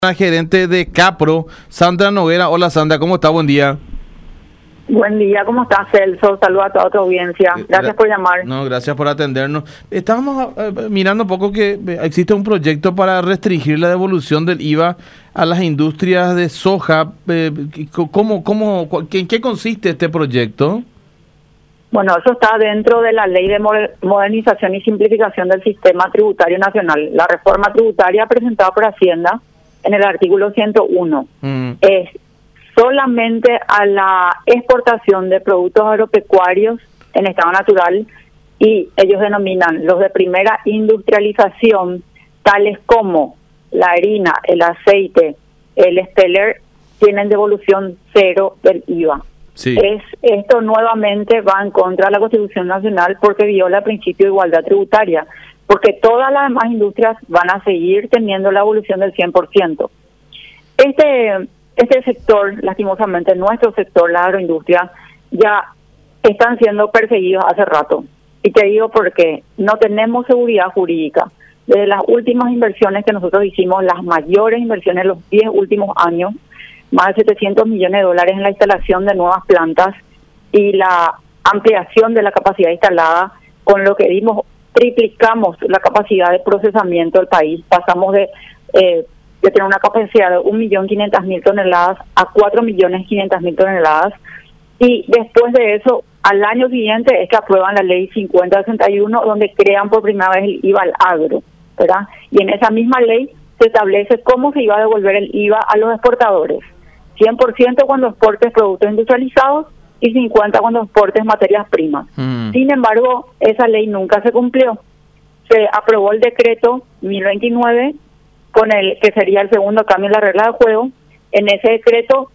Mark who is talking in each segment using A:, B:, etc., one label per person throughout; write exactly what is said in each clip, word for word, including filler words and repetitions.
A: La gerente de Capro, Sandra Noguera. Hola Sandra, ¿cómo está? Buen día.
B: Buen día, ¿cómo estás, Celso? Saludos a toda tu audiencia. Gracias por llamar.
A: No, gracias por atendernos. Estábamos eh, mirando un poco que existe un proyecto para restringir la devolución del I V A a las industrias de soja. Eh, ¿cómo, cómo, ¿En qué consiste este proyecto?
B: Bueno, eso está dentro de la Ley de Modernización y Simplificación del Sistema Tributario Nacional. La reforma tributaria presentada por Hacienda en el artículo ciento uno mm. es solamente a la exportación de productos agropecuarios en estado natural, y ellos denominan los de primera industrialización, tales como la harina, el aceite, el esteler, tienen devolución cero del I V A.
A: Sí.
B: Es, esto nuevamente va en contra de la Constitución Nacional porque viola el principio de igualdad tributaria, porque todas las demás industrias van a seguir teniendo la evolución del cien por ciento. Este, este sector, lastimosamente, nuestro sector, la agroindustria, ya están siendo perseguidos hace rato. Y te digo porque no tenemos seguridad jurídica. Desde las últimas inversiones que nosotros hicimos, las mayores inversiones en los diez últimos años, más de setecientos millones de dólares en la instalación de nuevas plantas y la ampliación de la capacidad instalada, con lo que dimos, triplicamos la capacidad de procesamiento del país. Pasamos de, eh, de tener una capacidad de un millón quinientas mil toneladas a cuatro millones quinientas mil toneladas. Y después de eso, al año siguiente es que aprueban la ley cincuenta sesenta y uno, donde crean por primera vez el I V A al agro, ¿verdad? Y en esa misma ley se establece cómo se iba a devolver el I V A a los exportadores. cien por ciento cuando exportes productos industrializados y cincuenta por ciento cuando exportes materias primas. Mm. Sin embargo, esa ley nunca se cumplió. Se aprobó el decreto mil veintinueve, con el que sería el segundo cambio en la regla de juego. En ese decreto,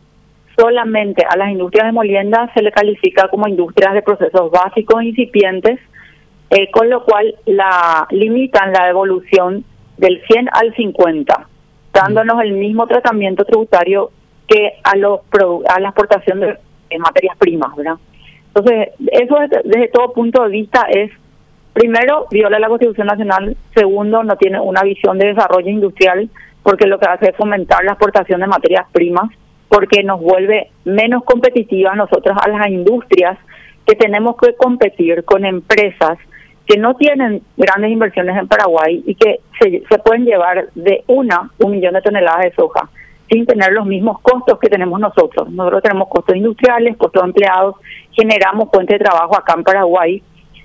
B: solamente a las industrias de molienda se le califica como industrias de procesos básicos e incipientes, eh, con lo cual la limitan la devolución del cien al cincuenta, dándonos el mismo tratamiento tributario que a los a la exportación de, de materias primas, ¿verdad? Entonces, eso desde, desde todo punto de vista es, primero, viola la Constitución Nacional; segundo, no tiene una visión de desarrollo industrial, porque lo que hace es fomentar la exportación de materias primas, porque nos vuelve menos competitivas nosotros a las industrias que tenemos que competir con empresas que no tienen grandes inversiones en Paraguay y que se, se pueden llevar de una, un millón de toneladas de soja sin tener los mismos costos que tenemos nosotros. Nosotros tenemos costos industriales, costos de empleados, generamos fuente de trabajo acá en Paraguay.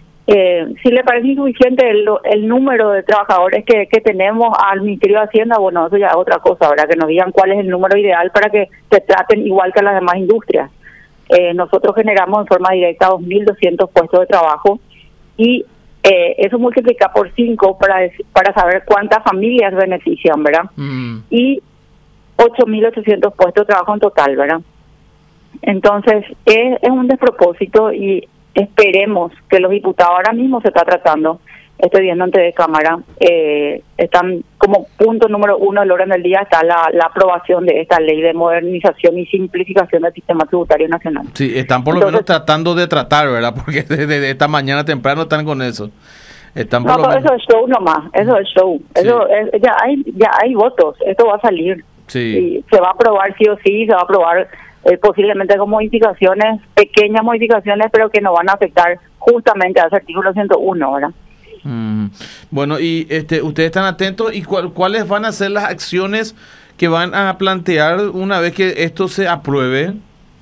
B: Eh, si le parece insuficiente el, el número de trabajadores que, que tenemos al Ministerio de Hacienda, bueno, eso ya es otra cosa, ¿verdad? Que nos digan cuál es el número ideal para que se traten igual que las demás industrias. Eh, nosotros generamos en forma directa dos mil doscientos puestos de trabajo, y eh, eso multiplica por cinco para, para saber cuántas familias benefician, ¿verdad? Mm. Y ocho mil ochocientos puestos de trabajo en total, ¿verdad? Entonces, es, es un despropósito, y esperemos que los diputados, ahora mismo se está tratando, estoy viendo ante de cámara, eh, están como punto número uno del orden del día, está la, la aprobación de esta ley de modernización y simplificación del sistema tributario nacional.
A: Sí, están por lo Entonces, menos tratando de tratar, ¿verdad? Porque desde de esta mañana temprano están con eso. Están por
B: no,
A: lo
B: menos... eso es show nomás, eso es show. Sí. Eso es, ya hay ya hay votos, esto va a salir.
A: Sí.
B: Y se va a aprobar sí o sí, se va a aprobar eh, posiblemente con modificaciones, pequeñas modificaciones, pero que no van a afectar justamente a ese artículo ciento uno, ¿verdad?
A: Mm. Bueno, y este, ustedes están atentos, y cuál, cuáles van a ser las acciones que van a plantear una vez que esto se apruebe.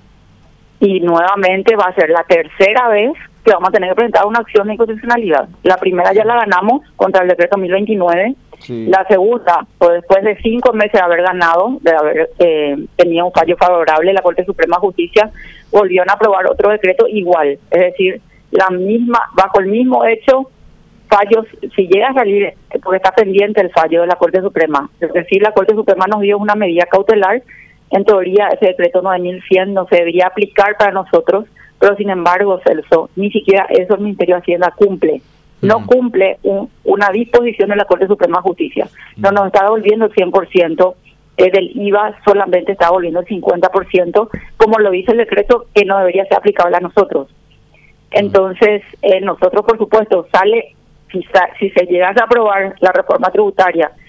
B: Y nuevamente va a ser la tercera vez que vamos a tener que presentar una acción de inconstitucionalidad. La primera ya la ganamos contra el decreto mil veintinueve. Sí. La segunda, pues después de cinco meses de haber ganado, de haber eh, tenido un fallo favorable, la Corte Suprema de Justicia volvieron a aprobar otro decreto igual, es decir, la misma, bajo el mismo hecho, fallos, si llega a salir, porque está pendiente el fallo de la Corte Suprema, es decir, la Corte Suprema nos dio una medida cautelar, en teoría ese decreto nueve mil cien no se debería aplicar para nosotros, pero sin embargo, Celso, ni siquiera eso el Ministerio de Hacienda cumple. No cumple un, una disposición de la Corte Suprema de Justicia. No nos está devolviendo el cien por ciento eh, del I V A, solamente está devolviendo el cincuenta por ciento, como lo dice el decreto, que no debería ser aplicable a nosotros. Entonces, eh, nosotros, por supuesto, sale, si, si se llegase a aprobar la reforma tributaria,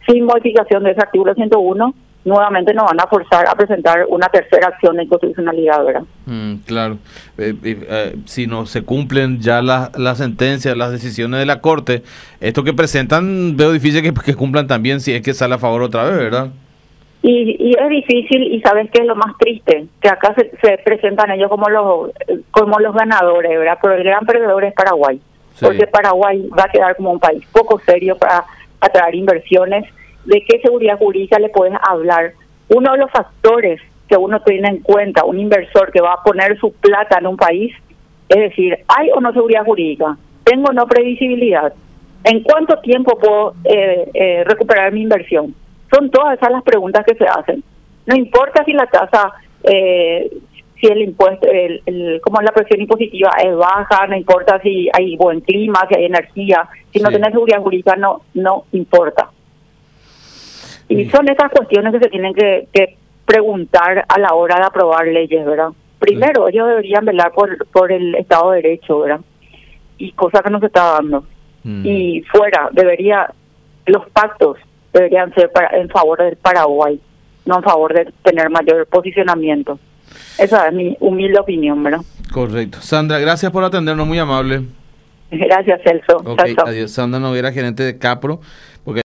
B: sin modificación de ese artículo ciento uno, nuevamente nos van a forzar a presentar una tercera acción de inconstitucionalidad, ¿verdad?
A: Mm, claro. Eh, eh, eh, si no se cumplen ya las la sentencias, las decisiones de la Corte, esto que presentan veo difícil que, que cumplan también si es que sale a favor otra vez, ¿verdad?
B: Y, y es difícil, y ¿sabes qué es lo más triste? Que acá se, se presentan ellos como los como los ganadores, ¿verdad? Pero el gran perdedor es Paraguay, sí. Porque Paraguay va a quedar como un país poco serio para atraer inversiones. ¿De qué seguridad jurídica le puedes hablar? Uno de los factores que uno tiene en cuenta, un inversor que va a poner su plata en un país, es decir, ¿hay o no seguridad jurídica? ¿Tengo o no previsibilidad? ¿En cuánto tiempo puedo eh, eh, recuperar mi inversión? Son todas esas las preguntas que se hacen. No importa si la tasa, eh, si el impuesto, el, el, como la presión impositiva es baja, no importa si hay buen clima, si hay energía, si sí. no tenés seguridad jurídica, no, no importa. Y son esas cuestiones que se tienen que, que preguntar a la hora de aprobar leyes, ¿verdad? Primero, sí. ellos deberían velar por, por el Estado de Derecho, ¿verdad? Y cosa que no se está dando. Mm. Y fuera, debería, los pactos deberían ser para, en favor del Paraguay, no en favor de tener mayor posicionamiento. Esa es mi humilde opinión, ¿verdad?
A: Correcto. Sandra, gracias por atendernos, muy amable.
B: Gracias, Celso.
A: Okay, chao, chao. Adiós. Sandra Noguera, gerente de Capro. Porque